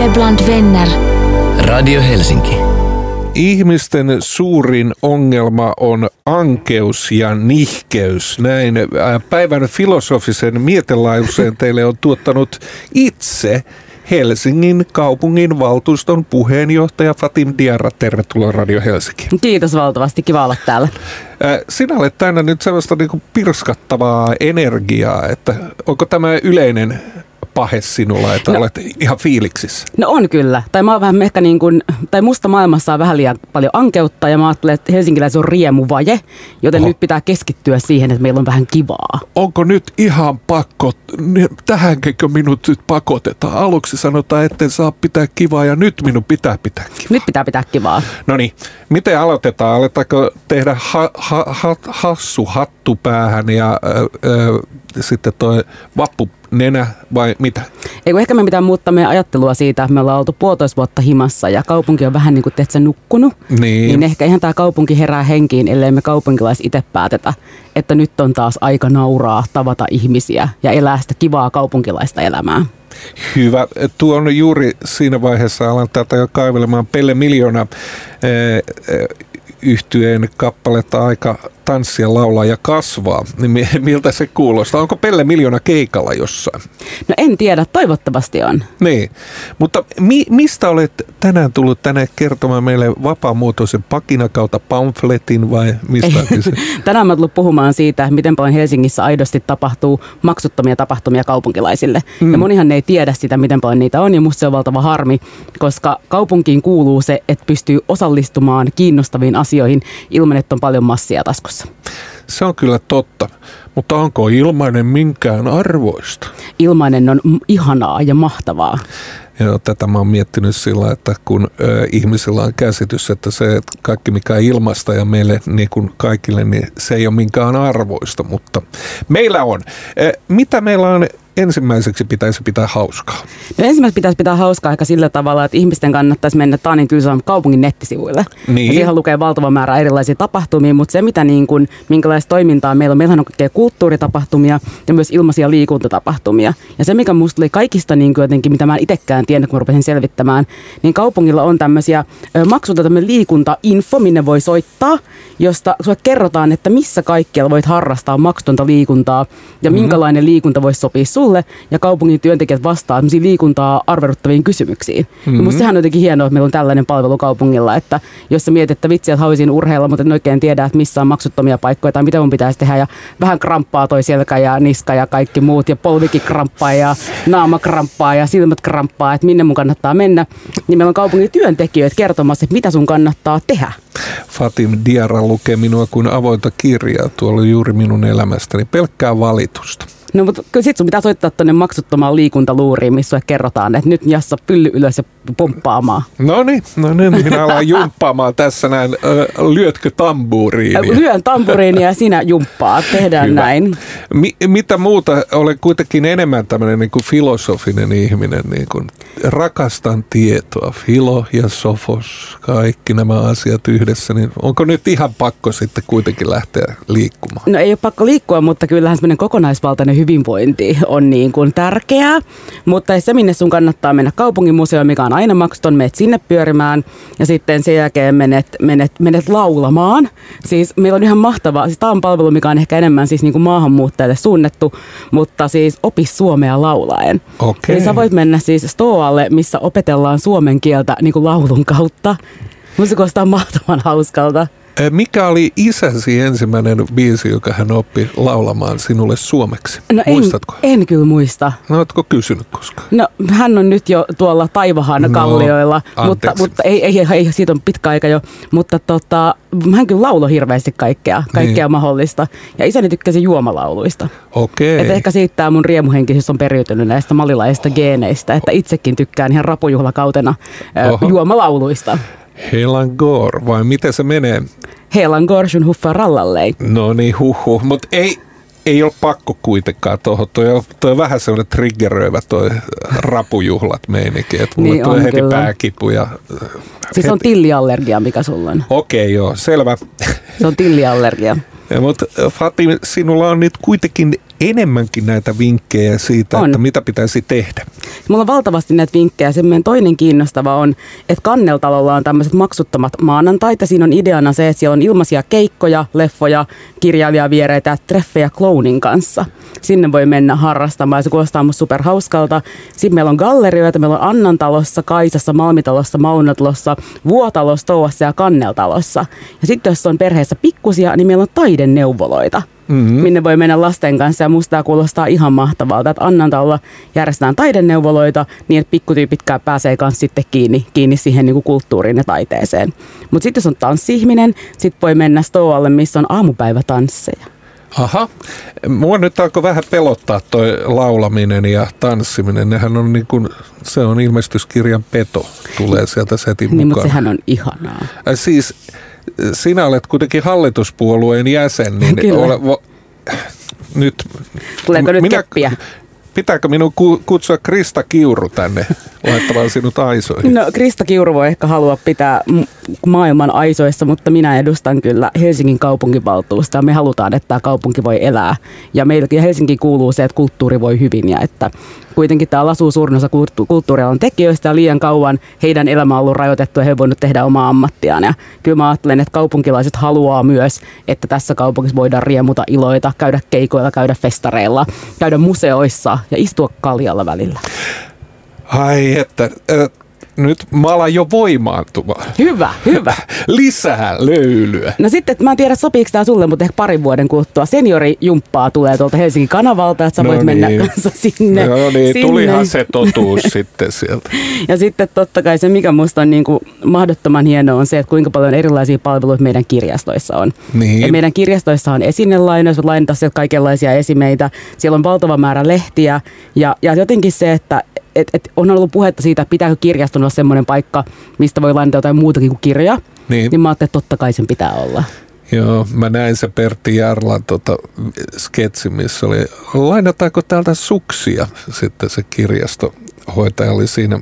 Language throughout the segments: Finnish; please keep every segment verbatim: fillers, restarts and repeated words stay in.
Lever bland vänner. Radio Helsinki. Ihmisten suurin ongelma on ankeus ja nihkeys. Näin päivän filosofisen mietelauseen teille on tuottanut itse Helsingin kaupungin valtuuston puheenjohtaja Fatim Diarra. Tervetuloa Radio Helsinki. Kiitos valtavasti, kiva olla täällä. Sinä olet täynnä nyt sellaista niin kuin pirskattavaa energiaa, että onko tämä yleinen pahe sinulla, että no, olet ihan fiiliksissä? No on kyllä. Tai mä oon vähän ehkä niin kuin, tai musta maailmassa on vähän liian paljon ankeutta ja mä ajattelen, että helsinkiläisen on riemuvaje, joten Oho. nyt pitää keskittyä siihen, että meillä on vähän kivaa. Onko nyt ihan pakko, tähänkö minut nyt pakotetaan? Aluksi sanotaan, etten saa pitää kivaa ja nyt minun pitää pitää kivaa. Nyt pitää pitää kivaa. No niin, miten aloitetaan? Aletaanko tehdä ha, ha, ha, hassu hattu päähän ja äh, äh, sitten toi vappu nenä vai mitä? Ei kun ehkä me pitää muuttaa meidän ajattelua siitä, että me ollaan oltu puolitoista vuotta himassa ja kaupunki on vähän niin kuin teet sä nukkunut. Niin. niin ehkä ihan tämä kaupunki herää henkiin, ellei me kaupunkilaiset itse päätetä, että nyt on taas aika nauraa, tavata ihmisiä ja elää sitä kivaa kaupunkilaista elämää. Hyvä. Tuo on juuri siinä vaiheessa, alan täältä jo kaivelemaan Pelle Miljoona yhtyeen kappaletta Aika tanssia, laulaa ja kasvaa. Niin miltä se kuulostaa? Onko Pelle Miljoona keikalla jossain? No en tiedä, toivottavasti on. Niin, mutta mi- mistä olet tänään tullut tänne kertomaan meille vapaamuotoisen pakina kautta pamfletin vai mistä? Tänään mä tullut puhumaan siitä, miten paljon Helsingissä aidosti tapahtuu maksuttomia tapahtumia kaupunkilaisille. Mm. Ja monihan ei tiedä sitä, miten paljon niitä on ja musta se on valtava harmi, koska kaupunkiin kuuluu se, että pystyy osallistumaan kiinnostaviin asioihin ilman, että on paljon massia taskussa. Se on kyllä totta, mutta onko ilmainen minkään arvoista? Ilmainen on ihanaa ja mahtavaa. Joo, tätä mä oon miettinyt sillä, että kun ö, ihmisillä on käsitys, että se että kaikki mikä on ilmasta ja meille niin kuin kaikille, niin se ei ole minkään arvoista, mutta meillä on. E, mitä meillä on ensimmäiseksi pitäisi pitää hauskaa? No ensimmäiseksi pitäisi pitää hauskaa ehkä sillä tavalla, että ihmisten kannattaisi mennä Taanin Tylsän kaupungin nettisivuille. Niin. Ja siihen lukee valtava määrä erilaisia tapahtumia, mutta se mitä niin kuin, minkälaista toimintaa meillä on, meillähän on kaikkea kulttuuritapahtumia ja myös ilmaisia liikuntatapahtumia. Ja se mikä musta oli kaikista niin kuin jotenkin, mitä mä en itsekään tiennyt, kun mä rupesin selvittämään, niin kaupungilla on tämmöisiä maksuta tämmöinen liikuntainfo, minne voi soittaa, josta sulle kerrotaan, että missä kaikkialla voit harrastaa maksutonta liikuntaa ja mm-hmm. minkälainen liikunta voisi sopia sulle, ja kaupungin työntekijät vastaa liikuntaa arveluttaviin kysymyksiin. Mm-hmm. Musta sehän on jotenkin hienoa, että meillä on tällainen palvelu kaupungilla, että jos sä mietit, että vitsi, että haluaisin urheilla, mutta en oikein tiedä, että missä on maksuttomia paikkoja tai mitä mun pitäisi tehdä, ja vähän kramppaa toi selkä ja niska ja kaikki muut, ja polvikin kramppaa ja naama kramppaa ja silmät kramppaa, että minne mun kannattaa mennä, niin meillä on kaupungin työntekijöitä kertomassa, että mitä sun kannattaa tehdä. Fatim Diarra lukee minua kuin avointa kirjaa. Tuolla juuri minun elämästäni pelkkää valitusta. No mutta kyllä sit sun pitää soittaa tuonne maksuttomaan liikuntaluuriin, missä sulle kerrotaan, että nyt jassa pylly ylös ja pomppaamaan. No niin, no niin, minä alan jumppaamaan tässä näin. Lyötkö tamburiinia? Lyön tamburiinia ja sinä jumppaat. Tehdään Hyvä. näin. Mi- mitä muuta? Olen kuitenkin enemmän tämmöinen niin kuin filosofinen ihminen. Niin kuin rakastan tietoa. Filo ja sofos, kaikki nämä asiat yhdessä. Niin onko nyt ihan pakko sitten kuitenkin lähteä liikkumaan? No ei ole pakko liikkua, mutta kyllähän semmoinen kokonaisvaltainen hyvinvointi on niin kuin tärkeää, mutta se minne sun kannattaa mennä kaupungin museoon, mikä on aina maksuton, menet sinne pyörimään ja sitten sen jälkeen menet, menet, menet laulamaan. Siis meillä on ihan mahtavaa, siis tämä on palvelu, mikä on ehkä enemmän siis niin kuin maahanmuuttajille suunnattu, mutta siis opi suomea laulaen. Okay. Eli sä voit mennä siis Stoalle, missä opetellaan suomen kieltä niin kuin laulun kautta. Musta kuulostaa mahtavan hauskalta. Mikä oli isäsi ensimmäinen biisi, joka hän oppi laulamaan sinulle suomeksi? No Muistatko? En, en kyllä muista. No ootko kysynyt koskaan? No hän on nyt jo tuolla Taivahan no, kallioilla, mutta, mutta ei, ei, ei, siitä on pitkä aika jo. Mutta tota, hän kyllä lauloi hirveästi kaikkea, kaikkea niin. mahdollista. Ja isäni tykkäsi juomalauluista. Okei. Että ehkä siitä tämä mun riemuhenkisyys on periytynyt näistä malilaisista geeneistä, että itsekin tykkään ihan rapujuhlakautena Oho. juomalauluista. Helan Gore, vai miten se menee? Helan Gore, sun huffaa rallallei. No niin, huhhuh. Mutta ei, ei ole pakko kuitenkaan tuohon. Toi on, toi on vähän sellainen triggeröivä toi rapujuhlat meininki. Että mulle niin tulee heti kyllä. pääkipu ja... Siis heti. On tilliallergia, mikä sulla on. Okei, okay, joo, selvä. Se on tilliallergia. Ja, mutta Fatim, sinulla on nyt kuitenkin enemmänkin näitä vinkkejä siitä, on. Että mitä pitäisi tehdä. Mulla on valtavasti näitä vinkkejä. Semmoinen toinen kiinnostava on, että Kanneltalolla on tämmöiset maksuttomat maanantaita. Siinä on ideana se, että siellä on ilmaisia keikkoja, leffoja, kirjailijaviereitä, treffejä clownin kanssa. Sinne voi mennä harrastamaan ja se kuulostaa musta superhauskalta. Sitten meillä on gallerioita, meillä on Annantalossa, Kaisassa, Malmitalossa, Maunatalossa, Vuotalossa, Touassa ja Kanneltalossa. Ja sitten jos on perheessä pikkusia, niin meillä on taideneuvoloita, mm-hmm. minne voi mennä lasten kanssa. Ja musta tämä kuulostaa ihan mahtavalta, että Annantalolla järjestetään taideneuvoloita niin, että pikkutyypit pääsee kanssa sitten kiinni, kiinni siihen niin kuin kulttuuriin ja taiteeseen. Mutta sitten jos on tanssi-ihminen, sitten voi mennä Stoalle, missä on aamupäivätansseja. Aha. Mua nyt alkoi vähän pelottaa toi laulaminen ja tanssiminen. Nehän on niin kuin, se on ilmestyskirjan peto, tulee sieltä setin mukaan. Niin, mutta sehän on ihanaa. Äh, siis sinä olet kuitenkin hallituspuolueen jäsen, niin ole, vo, nyt... Tuleeko nyt minä, keppiä? Pitääkö minun kutsua Krista Kiuru tänne laittamaan sinut aisoihin? No Krista Kiuru voi ehkä halua pitää maailman aisoissa, mutta minä edustan kyllä Helsingin kaupunkivaltuustoa. Me halutaan, että tämä kaupunki voi elää. Ja meilläkin Helsinki kuuluu se, että kulttuuri voi hyvin ja että kuitenkin täällä asuu suurin osa kulttuurialan tekijöistä ja liian kauan heidän elämä on ollut rajoitettu ja he voivat tehdä omaa ammattiaan. Ja kyllä mä ajattelen, että kaupunkilaiset haluaa myös, että tässä kaupungissa voidaan riemuta iloita, käydä keikoilla, käydä festareilla, käydä museoissa ja istua kaljalla välillä. Ai että... Äh. Nyt mä alan jo voimaantumaan. Hyvä, hyvä. Lisää löylyä. No sitten, että mä en tiedä sopiiko tää sulle, mutta ehkä parin vuoden kuluttua seniorijumppaa tulee tuolta Helsingin kanavalta, että sä no voit niin. mennä kanssa sinne. No niin, sinne. Tulihan se totuus sitten sieltä. Ja sitten totta kai se, mikä musta on niin kuin mahdottoman hienoa, on se, että kuinka paljon erilaisia palveluita meidän kirjastoissa on. Niin. Ja meidän kirjastoissa on esinelainoja, voit lainata sieltä kaikenlaisia esimeitä. Siellä on valtava määrä lehtiä ja, ja jotenkin se, että Et, et on ollut puhetta siitä, että pitääkö kirjaston olla semmoinen paikka, mistä voi lainata jotain muutakin kuin kirja. Niin, niin mä ajattelin, että totta kai sen pitää olla. Joo, mä näin se Pertti Jarlan tota, sketsi, missä oli, lainataanko täältä suksia? Sitten se kirjastohoitaja oli siinä.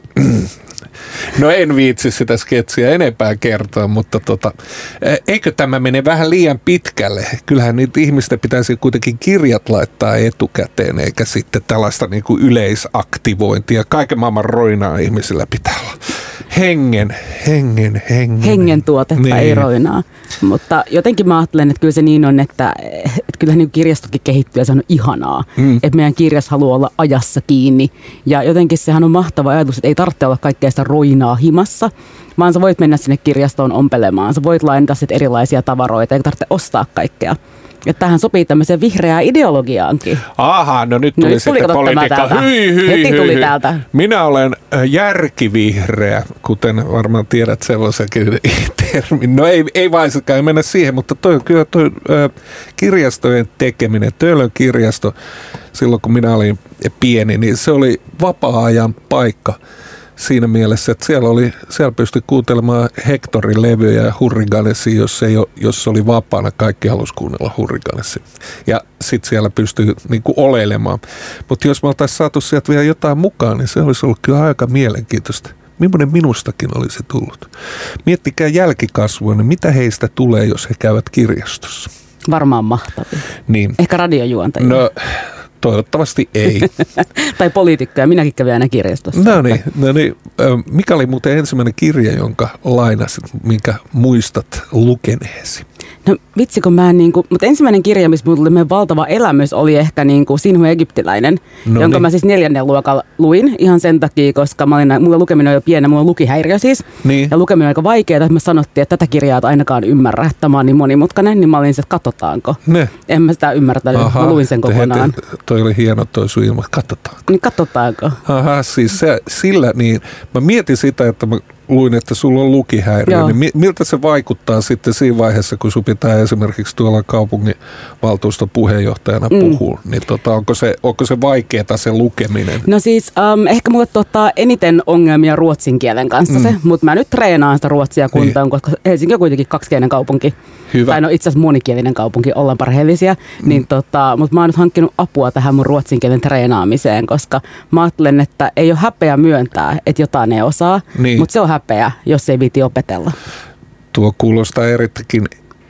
No en viitsi sitä sketsiä enempää kertoa, mutta tota, eikö tämä mene vähän liian pitkälle? Kyllähän niitä ihmisten pitäisi kuitenkin kirjat laittaa etukäteen, eikä sitten tällaista niin kuin yleisaktivointia. Kaiken maailman roinaa ihmisillä pitää olla. Hengen, hengen, hengen. Hengen tuotetta, niin. Ei roinaa. Mutta jotenkin mä ajattelen, että kyllä se niin on, että, että kyllähän niin kirjastokin kehittyy ja se on ihanaa. Mm. Että meidän kirjas haluaa olla ajassa kiinni. Ja jotenkin sehän on mahtava ajatus, että ei tarvitse olla kaikkea sitä roinaa himassa, vaan sä voit mennä sinne kirjastoon ompelemaan. Sä voit lainata sit erilaisia tavaroita, eikä tarvitse ostaa kaikkea. Että tähän sopii tämmöiseen vihreään ideologiaankin. Aha, no nyt tuli, no nyt tuli sitten politiikka. Hyi, hyi, Heti hyi, tuli hyi. täältä. Minä olen järkivihreä, kuten varmaan tiedät sellaisenkin termin. No ei, ei vaisakaan, ei mennä siihen, mutta toi, kyllä toi äh, kirjastojen tekeminen, Töölön kirjasto, silloin kun minä olin pieni, niin se oli vapaa-ajan paikka. Siinä mielessä, että siellä, oli, siellä pystyi kuuntelemaan Hectorin levyjä ja Hurriganesia, jos, ei ole, jos oli vapaana, kaikki halusi kuunnella Hurriganesia. Ja sitten siellä pystyi niinku oleilemaan. Mutta jos me oltaisiin saatu sieltä vielä jotain mukaan, niin se olisi ollut kyllä aika mielenkiintoista. Millainen minustakin olisi tullut. Miettikää jälkikasvua, niin mitä heistä tulee, jos he käyvät kirjastossa? Varmaan mahtavia. Niin. Ehkä radiojuontajia. No, toivottavasti ei. Tai poliitikkoja, minäkin kävin aina kirjastossa. No niin, no niin. Mikä oli muuten ensimmäinen kirja, jonka lainasit, minkä muistat lukeneesi? No vitsi, kun mä en niinku, mutta ensimmäinen kirja, missä mulla tuli meidän valtava elämys, oli ehkä niinku Sinhu Egyptiläinen, no jonka niin. mä siis neljännen luokalla luin ihan sen takia, koska mä olin, mulla lukeminen on jo pieni, mulla on lukihäiriö siis. Niin. Ja lukeminen on aika vaikeaa, että me sanottiin, että tätä kirjaa et ainakaan ymmärrä, tämä on niin monimutkainen, niin mä olin se, että katsotaanko. Ne. En mä sitä ymmärtänyt, mä luin sen kokonaan. Heti, toi oli hieno toi sun ilma, katsotaanko. Niin katsotaanko. Aha, siis se, sillä niin, mä mietin sitä, että mä luin, että sulla on lukihäiriö, Joo. niin miltä se vaikuttaa sitten siinä vaiheessa, kun sun pitää esimerkiksi tuolla kaupunginvaltuuston puheenjohtajana mm. puhua, niin tota, onko se, onko se vaikeaa se lukeminen? No siis um, ehkä mulle tuottaa eniten ongelmia ruotsin kielen kanssa mm. se, mutta mä nyt treenaan sitä ruotsia kuntaan, niin. koska Helsinki on kuitenkin kaksikielinen kaupunki. Hyvä. Tai no itse asiassa monikielinen kaupunki, ollaan parheellisia, mm. niin tota, mutta mä oon nyt hankkinut apua tähän mun ruotsin kielen treenaamiseen, koska mä ajattelen, että ei ole häpeä myöntää, että jotain ei osaa, niin. mutta se on häpeä, jos ei viiti opetella. Tuo kuulostaa erittäin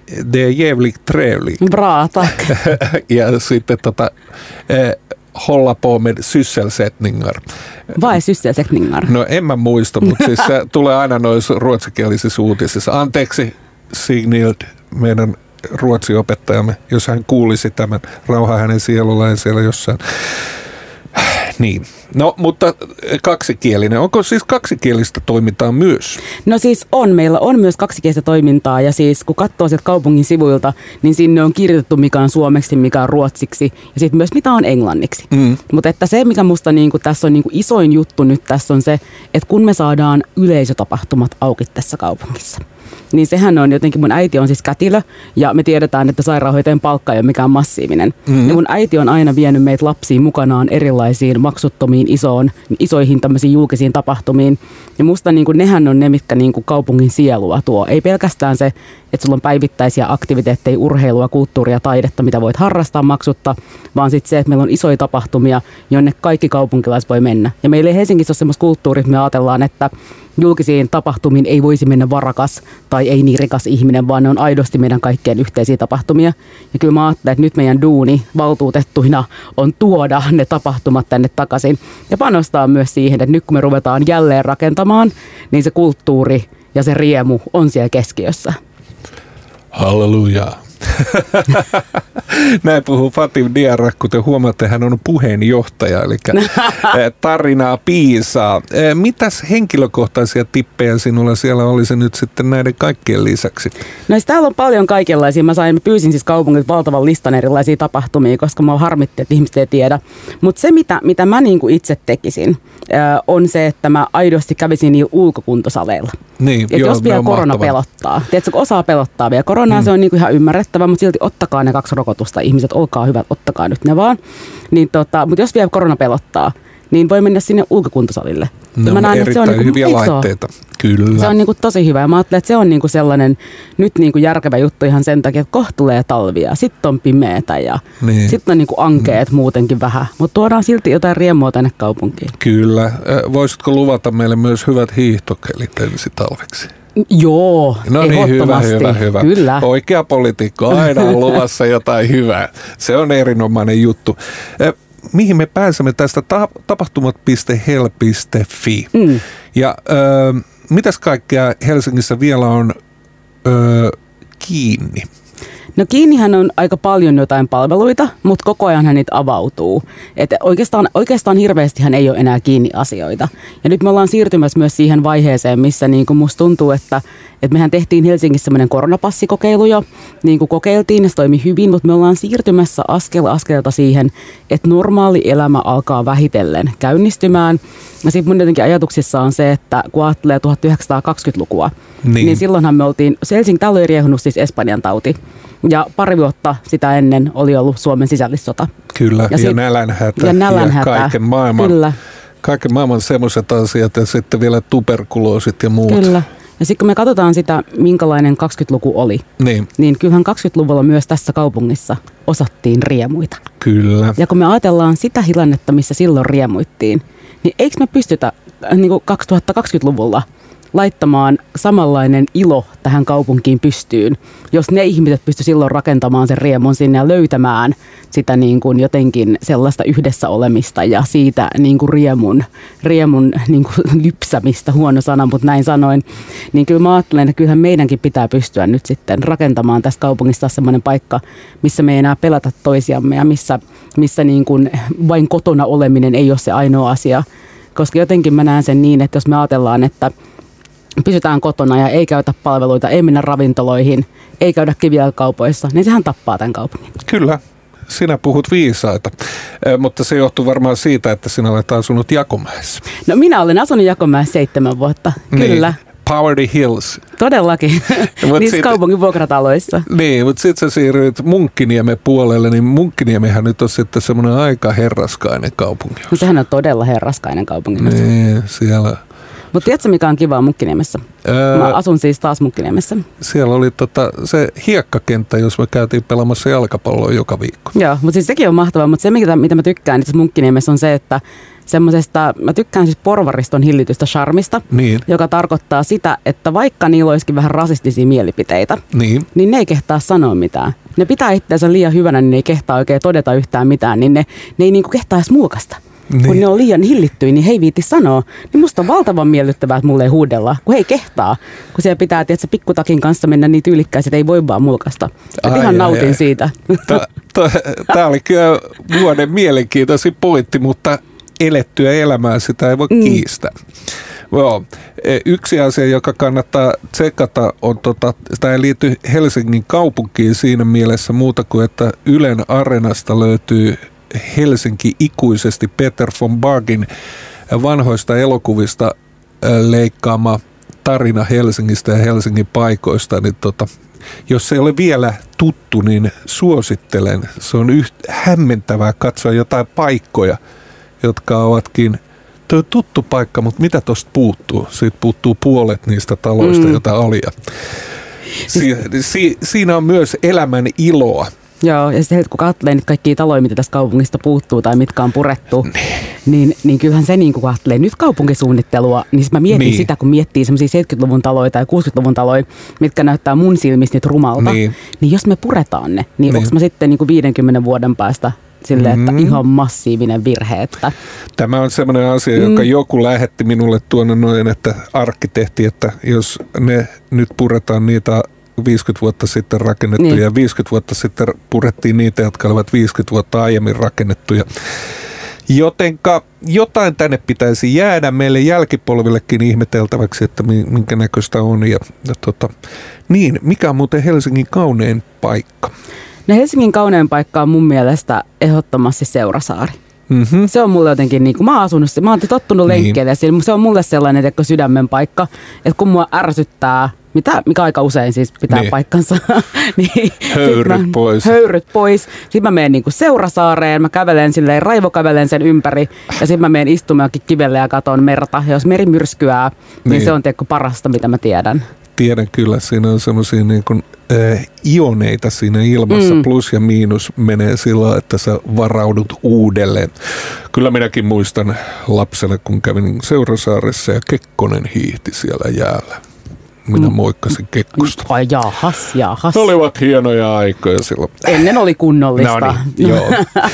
det är jävligt trevligt. Bra, tack. Ja sitten tota, eh, hålla på med sysselsättningar. Vad är sysselsättningar? No en mä muista, mutta siis se tulee aina noissa ruotsinkielisissä uutisissa. Anteeksi Signild, meidän ruotsiopettajamme, jos hän kuulisi tämän, rauha hänen sielullaan siellä jossain. Niin. No, mutta kaksikielinen. Onko siis kaksikielistä toimintaa myös? No siis on. Meillä on myös kaksikielistä toimintaa ja siis kun katsoo sieltä kaupungin sivuilta, niin sinne on kirjoitettu mikä on suomeksi, mikä on ruotsiksi ja sitten myös mitä on englanniksi. Mm. Mutta että se, mikä musta niinku tässä on niinku isoin juttu nyt tässä on se, että kun me saadaan yleisötapahtumat auki tässä kaupungissa, niin sehän on jotenkin, mun äiti on siis kätilö ja me tiedetään, että sairaanhoitajan palkka ei ole mikään massiivinen. Mm-hmm. Ja mun äiti on aina vienyt meitä lapsiin mukanaan erilaisiin maksuttomiin isoon, isoihin tämmöisiin julkisiin tapahtumiin. Ja musta niin kuin nehän on ne, mitkä niin kuin kaupungin sielua tuo. Ei pelkästään se, että sulla on päivittäisiä aktiviteetteja, urheilua, kulttuuria, taidetta, mitä voit harrastaa maksutta, vaan sitten se, että meillä on isoja tapahtumia, jonne kaikki kaupunkilaiset voi mennä. Ja meillä ei Helsingissä ole semmoista kulttuuria, että me ajatellaan, että julkisiin tapahtumiin ei voisi mennä varakas tai ei niin rikas ihminen, vaan ne on aidosti meidän kaikkien yhteisiä tapahtumia. Ja kyllä mä ajattelen, että nyt meidän duuni valtuutettuina on tuoda ne tapahtumat tänne takaisin ja panostaa myös siihen, että nyt kun me ruvetaan jälleen rakentamaan, niin se kulttuuri ja se riemu on siellä keskiössä. Hallelujaa. Näin puhuu Fatim Diarra, kuten huomaatte, hän on puheenjohtaja, eli tarinaa piisaa. Mitäs henkilökohtaisia tippejä sinulla siellä olisi nyt sitten näiden kaikkien lisäksi? No siis täällä on paljon kaikenlaisia. Mä sain, mä pyysin siis kaupungilta valtavan listan erilaisia tapahtumia, koska mä harmitti, että ihmiset ei tiedä. Mutta se, mitä, mitä mä niinku itse tekisin, on se, että mä aidosti kävisin niillä ulkokuntosaleilla. Niin, joo, jos vielä korona mahtavaa. Pelottaa. Tiedätkö, kun osaa pelottaa vielä. Koronaa mm. se on niinku ihan ymmärrettävä, mutta silti ottakaa ne kaksi rokotusta. Ihmiset, olkaa hyvät, ottakaa nyt ne vaan. Niin tota, mutta jos vielä korona pelottaa, niin voi mennä sinne ulkokuntosalille. Ne on näen, erittäin niin kuin, hyviä laitteita. Kyllä. Se on niin kuin tosi hyvä. Ja mä ajattelen, että se on niin kuin sellainen nyt niin kuin järkevä juttu ihan sen takia, että kohta tulee talvia, sitten on pimeätä ja niin. sitten on niin kuin ankeet mm. muutenkin vähän. Mutta tuodaan silti jotain riemua tänne kaupunkiin. Kyllä. Voisitko luvata meille myös hyvät hiihtokelit ensi talveksi? Joo, no niin, hyvä, hyvä, hyvä. Kyllä. Oikea poliitikko, aina on luvassa jotain hyvää. Se on erinomainen juttu. Mihin me pääsemme tästä tapahtumat piste hel piste fi. Mm. Ja ö, mitäs kaikkea Helsingissä vielä on ö, kiinni? No kiinnihän on aika paljon jotain palveluita, mutta koko ajan niitä avautuu. Et oikeastaan, oikeastaan hirveästihän ei ole enää kiinni asioita. Ja nyt me ollaan siirtymässä myös siihen vaiheeseen, missä niin kuin musta tuntuu, että, että mehän tehtiin Helsingissä semmoinen koronapassikokkeilu jo. Niin kuin kokeiltiin ja se toimi hyvin, mutta me ollaan siirtymässä askel askelta siihen, että normaali elämä alkaa vähitellen käynnistymään. Ja sitten mun jotenkin ajatuksissa on se, että kun ajattelee tuhatyhdeksänsataakaksikymmentälukua, niin, niin silloinhan me oltiin, Helsingin täällä oli riehunut siis Espanjan tauti. Ja pari vuotta sitä ennen oli ollut Suomen sisällissota. Kyllä, ja, ja sit, nälänhätä ja, nälänhätä. ja kaiken maailman, Kyllä. kaiken maailman semmoiset asiat ja sitten vielä tuberkuloosit ja muut. Kyllä. Ja sitten kun me katsotaan sitä, minkälainen kaksikymmentäluku oli, niin, niin kyllähän kaksikymmentäluvulla myös tässä kaupungissa osattiin riemuita. Kyllä. Ja kun me ajatellaan sitä tilannetta, missä silloin riemuittiin, niin eikö me pystytä niin kuin kaksituhattakaksikymmentäluvulla laittamaan samanlainen ilo tähän kaupunkiin pystyyn, jos ne ihmiset pysty silloin rakentamaan sen riemun sinne ja löytämään sitä niin kuin jotenkin sellaista yhdessä olemista ja siitä niin kuin riemun, riemun niin kuin lypsämistä, huono sana, mutta näin sanoin, niin kyllä mä ajattelen, että kyllähän meidänkin pitää pystyä nyt sitten rakentamaan tästä kaupungista semmoinen paikka, missä me ei enää pelätä toisiamme ja missä, missä niin kuin vain kotona oleminen ei ole se ainoa asia, koska jotenkin mä näen sen niin, että jos me ajatellaan, että pysytään kotona ja ei käytä palveluita, ei mennä ravintoloihin, ei käydä kivijalkakaupoissa, niin sehän tappaa tämän kaupungin. Kyllä, sinä puhut viisaita, e, mutta se johtuu varmaan siitä, että sinä olet asunut Jakomäessä. No minä olen asunut Jakomäessä seitsemän vuotta, niin. Kyllä. Poverty Hills. Todellakin, niissä kaupungin vuokrataloissa. Niin, mutta sitten sä siirryit Munkkiniemen puolelle, niin Munkkiniemehän nyt on sitten semmoinen aika herraskainen kaupunki. No sehän on todella herraskainen kaupunki. Niin, siellä Mutta tiedätkö, mikä on kivaa Munkkiniemessä? Öö, Mä asun siis taas Munkkiniemessä. Siellä oli tota, se hiekkakenttä, jos me käytiin pelaamassa jalkapalloa joka viikko. Joo, mutta siis sekin on mahtavaa. Mutta se, mitä, mitä mä tykkään itse Munkkiniemessä on se, että semmoisesta, mä tykkään siis porvariston hillitystä charmista, niin. joka tarkoittaa sitä, että vaikka niillä olisikin vähän rasistisia mielipiteitä, niin, niin ne ei kehtaa sanoa mitään. Ne pitää itseänsä liian hyvänä, niin ne ei kehtaa oikein todeta yhtään mitään, niin ne, ne ei niinku kehtaa edes muokasta. Niin. Kun ne on liian hillittyjä, niin he ei viitti sanoa. Niin musta on valtavan miellyttävää, että mulle ei huudella, kun he ei kehtaa. Kun siellä pitää, tiedätkö, pikkutakin kanssa mennä niin tyylikkäisiä, että ei voi vaan mulkasta. Ai, ihan ai, nautin ai. siitä. Tämä oli kyllä vuoden mielenkiintoisin pointti, mutta elettyä elämää sitä ei voi mm. kiistää. Joo. Yksi asia, joka kannattaa tsekata, on, tota, tämä ei liity Helsingin kaupunkiin siinä mielessä muuta kuin, että Ylen Areenasta löytyy Helsinki ikuisesti Peter von Bagin vanhoista elokuvista leikkaama tarina Helsingistä ja Helsingin paikoista, niin tota, jos se ei ole vielä tuttu, niin suosittelen. Se on yht, hämmentävää katsoa jotain paikkoja, jotka ovatkin tuo tuttu paikka, mutta mitä tuosta puuttuu? Siitä puuttuu puolet niistä taloista, mm. joita oli. Si, si, siinä on myös elämän iloa. Joo, ja sitten kun katselee niitä kaikkia taloja, mitä tästä kaupungista puuttuu tai mitkä on purettu, niin, niin kyllähän se niin kun katselee nyt kaupunkisuunnittelua, niin mä mietin niin. sitä, kun miettii semmoisia seitsemänkymmentäluvun taloja tai kuusikymmentäluvun taloja, mitkä näyttää mun silmistä nyt rumalta, niin, niin jos me puretaan ne, niin, niin. onko mä sitten niin kuin viidenkymmenen vuoden päästä silleen, että mm. ihan massiivinen virhe. Että tämä on semmoinen asia, joka mm. joku lähetti minulle tuonne noin, että arkkitehti, että jos ne nyt puretaan niitä viisikymmentä vuotta sitten rakennettuja niin. ja viisikymmentä vuotta sitten purettiin niitä, jotka olivat viisikymmentä vuotta aiemmin rakennettuja. Jotenka jotain tänne pitäisi jäädä meille jälkipolvillekin ihmeteltäväksi, että minkä näköistä on. Ja, ja tota, niin, mikä on muuten Helsingin kaunein paikka? No Helsingin kaunein paikka on mun mielestä ehdottomasti Seurasaari. Mm-hmm. Se on mulle jotenkin, niin kuin mä oon asunut, mä oon tottunut lenkkeelle, niin. se on mulle sellainen että sydämen paikka, että kun mua ärsyttää, mitä, mikä aika usein siis pitää niin. paikkansa, niin höyryt mä, pois. Höyryt pois. Sitten mä menen niin kuin Seurasaareen, mä kävelen silleen, raivokävelen sen ympäri ja sitten mä menen istumaan kivelle ja katon merta. Ja jos meri myrskyää, niin, niin se on tiedätkö parasta, mitä mä tiedän. Tiedän kyllä, siinä on semmoisia niin kuin äh, ioneita siinä ilmassa, mm. plus ja miinus menee sillä, että sä varaudut uudelleen. Kyllä minäkin muistan lapsena, kun kävin Seurasaaressa ja Kekkonen hiihti siellä jäällä. Minä moikkasin Kekkosta. Ai jahas, jahas. Ne olivat hienoja aikoja silloin. Ennen oli kunnollista. No niin, joo.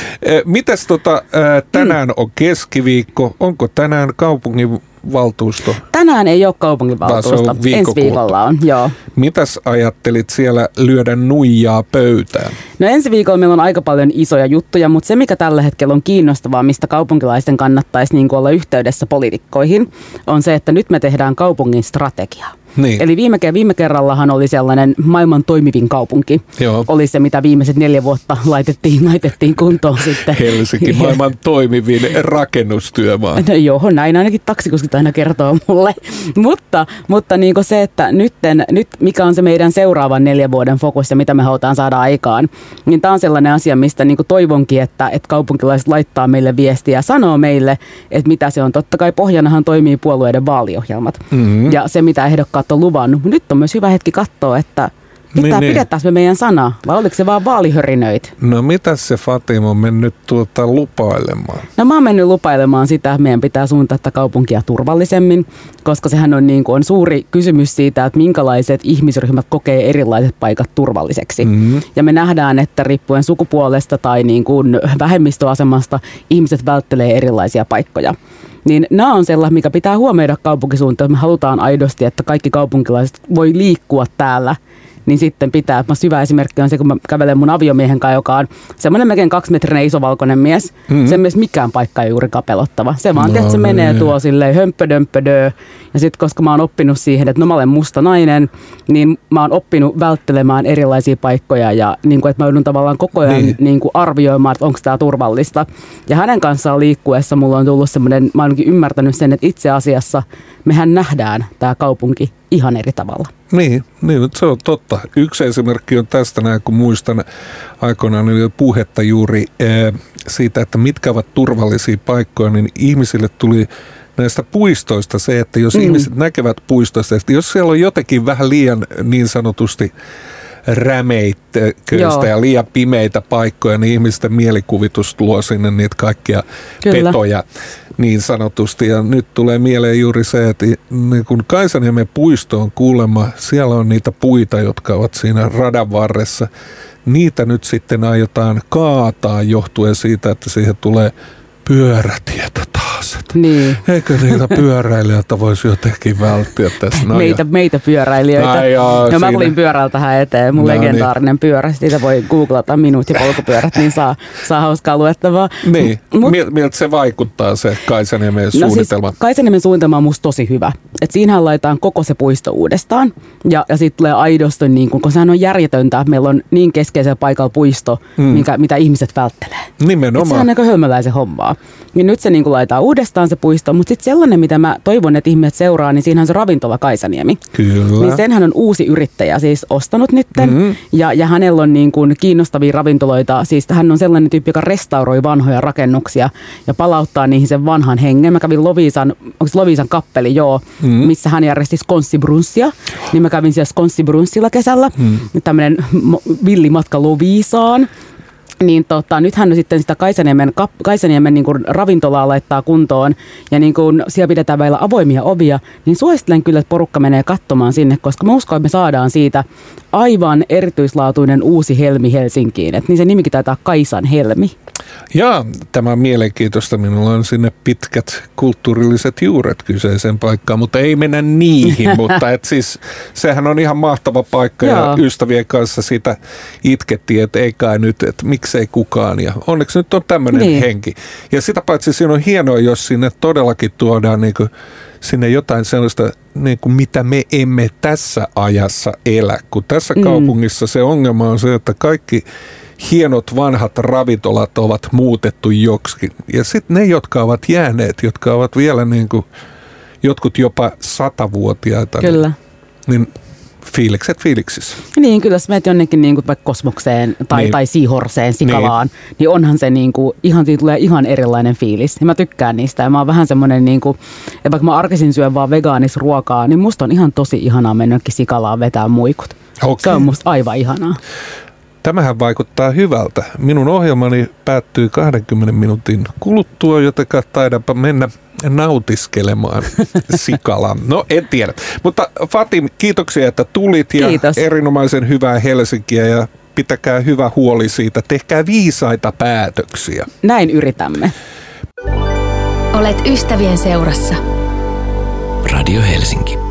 Mitäs tota, tänään on keskiviikko? Onko tänään kaupungin valtuusto? Tänään ei ole kaupunginvaltuusto. Ensi viikolla on, joo. Mitäs ajattelit siellä lyödä nuijaa pöytään? No ensi viikolla meillä on aika paljon isoja juttuja, mutta se mikä tällä hetkellä on kiinnostavaa, mistä kaupunkilaisten kannattaisi niin kuin olla yhteydessä poliitikkoihin, on se, että nyt me tehdään kaupungin strategiaa. Niin. Eli viime, viime kerrallahan oli sellainen maailman toimivin kaupunki. Joo. Oli se, mitä viimeiset neljä vuotta laitettiin, laitettiin kuntoon sitten. Helsinki, maailman toimivin rakennustyömaa. No joo, näin ainakin taksikuskit aina kertoo mulle. mutta mutta niin kuin se, että nytten, nyt mikä on se meidän seuraavan neljän vuoden fokus ja mitä me halutaan saada aikaan, niin tämä on sellainen asia, mistä niin kuin toivonkin, että, että kaupunkilaiset laittaa meille viestiä ja sanoo meille, että mitä se on. Totta kai pohjanahan toimii puolueiden vaaliohjelmat. Mm-hmm. Ja se, mitä ehdokkaat on luvannut. Nyt on myös hyvä hetki katsoa, että pitää, niin, pidetään me meidän sana, vai oliko se vaan vaalihörinöit? No mitä se Fatima on mennyt tuota lupailemaan? No mä oon mennyt lupailemaan sitä, että meidän pitää suuntaa tätä kaupunkia turvallisemmin, koska sehän on, niin kuin, on suuri kysymys siitä, että minkälaiset ihmisryhmät kokee erilaiset paikat turvalliseksi. Mm-hmm. Ja me nähdään, että riippuen sukupuolesta tai niin kuin vähemmistöasemasta ihmiset välttelee erilaisia paikkoja. Niin nämä on sellainen, mikä pitää huomioida kaupunkisuunnitelmassa. Me halutaan aidosti, että kaikki kaupunkilaiset voi liikkua täällä. Niin sitten pitää. Mä hyvä esimerkki on se, kun mä kävelen mun aviomiehen kanssa, joka on semmoinen melkein kaksimetrinen isovalkoinen mies. Mm-hmm. Sen mies mikään paikka ei juurikaan pelottava. Se vaan, no, että se niin. menee tuo silleen hömppödömppödö. Ja sitten koska mä oon oppinut siihen, että no mä olen musta nainen, niin mä oon oppinut välttelemään erilaisia paikkoja. Ja niin kuin, että mä joudun tavallaan koko ajan niin. Niin kuin arvioimaan, että onko tää turvallista. Ja hänen kanssaan liikkuessa mulla on tullut semmoinen, mä oon ymmärtänyt sen, että itse asiassa mehän nähdään tää kaupunki ihan eri tavalla. Niin, niin, se on totta. Yksi esimerkki on tästä näin, kun muistan aikoinaan oli puhetta juuri ee, siitä, että mitkä ovat turvallisia paikkoja, niin ihmisille tuli näistä puistoista se, että jos Mm. ihmiset näkevät puistoista, että jos siellä on jotenkin vähän liian niin sanotusti rämeiköistä Joo. ja liian pimeitä paikkoja, niin ihmisten mielikuvitus luo sinne niitä kaikkia Kyllä. petoja niin sanotusti. Ja nyt tulee mieleen juuri se, että niin kun Kaisaniemen puisto on kuulemma, siellä on niitä puita, jotka ovat siinä radan varressa. Niitä nyt sitten aiotaan kaataa johtuen siitä, että siihen tulee pyörätietä taas. Niin. Eikö niitä pyöräilijöitä voisi jotenkin välttyä tässä? No meitä, meitä pyöräilijöitä. No joo, no, mä siinä. tulin pyörällä tähän eteen. Mun No legendaarinen pyörä. Siitä voi googlata minut ja polkupyörät, niin saa, saa hauskaa luettavaa. Niin. Mut, Mil, miltä se vaikuttaa se Kaisaniemen no suunnitelma? Siis Kaisaniemen suunnitelma on musta tosi hyvä. Et siinähän laitetaan koko se puisto uudestaan. Ja, ja siitä tulee aidosti, niin kun, kun sehän on järjetöntä, että meillä on niin keskeisellä paikalla puisto, mm. mikä, mitä ihmiset välttelee. Nimenomaan. Et sehän on aika hölmöläisen hommaa. Ja nyt se niin kuin laitetaan uudestaan se puisto, mutta sitten sellainen, mitä mä toivon, että ihmiset seuraa, niin siinähän on se ravintola Kaisaniemi. Kyllä. Niin senhän on uusi yrittäjä siis ostanut nytten, mm-hmm. ja, ja hänellä on niin kuin kiinnostavia ravintoloita. Siis hän on sellainen tyyppi, joka restauroi vanhoja rakennuksia ja palauttaa niihin sen vanhan hengen. Mä kävin Loviisan, onko se Loviisan kappeli, joo, mm-hmm. missä hän järjesti skonssibrunsia. Niin mä kävin siellä skonssibrunssilla kesällä, mm-hmm. tämmöinen villimatka Loviisaan. Niin tota, nythän nyt sitten sitä Kaisaniemen, Kaisaniemen niin kuin ravintolaa laittaa kuntoon ja niin kuin siellä pidetään vielä avoimia ovia, niin suosittelen kyllä, että porukka menee katsomaan sinne, koska mä uskon, että me saadaan siitä aivan erityislaatuinen uusi helmi Helsinkiin. Et niin se nimikin taitaa Kaisan helmi. Ja tämä on mielenkiintoista. Minulla on sinne pitkät kulttuurilliset juuret kyseiseen paikkaan, mutta ei mennä niihin. mutta et siis, sehän on ihan mahtava paikka ja ystävien kanssa sitä itkettiin, että ei kai nyt, että miksei kukaan. Ja onneksi nyt on tämmöinen niin. henki. Ja sitä paitsi siinä on hienoa, jos sinne todellakin tuodaan niin kuin sinne jotain sellaista, niin kuin mitä me emme tässä ajassa elä. Kun tässä mm. kaupungissa se ongelma on se, että kaikki hienot vanhat ravintolat ovat muutettu joksikin. Ja sitten ne, jotka ovat jääneet, jotka ovat vielä niin kuin jotkut jopa satavuotiaita, kyllä. niin fiilikset fiiliksissä. Niin, kyllä jos menet jonnekin niin kuin vaikka Kosmokseen tai, niin. tai Seahorseen, Sikalaan, niin, niin onhan se niin kuin, ihan, tulee ihan erilainen fiilis. Ja mä tykkään niistä ja mä oon vähän semmoinen, niin kuin, että vaikka mä arkisin syön vaan vegaanisruokaa, niin musta on ihan tosi ihanaa mennä Sikalaan vetää muikut. Okay. Se on musta aivan ihanaa. Tämähän vaikuttaa hyvältä. Minun ohjelmani päättyy kahdenkymmenen minuutin kuluttua, joten taidanpa mennä nautiskelemaan Sikalaan. No en tiedä. Mutta Fatim, kiitoksia, että tulit ja Kiitos. Erinomaisen hyvää Helsinkiä ja pitäkää hyvä huoli siitä. Tehkää viisaita päätöksiä. Näin yritämme. Olet ystävien seurassa. Radio Helsinki.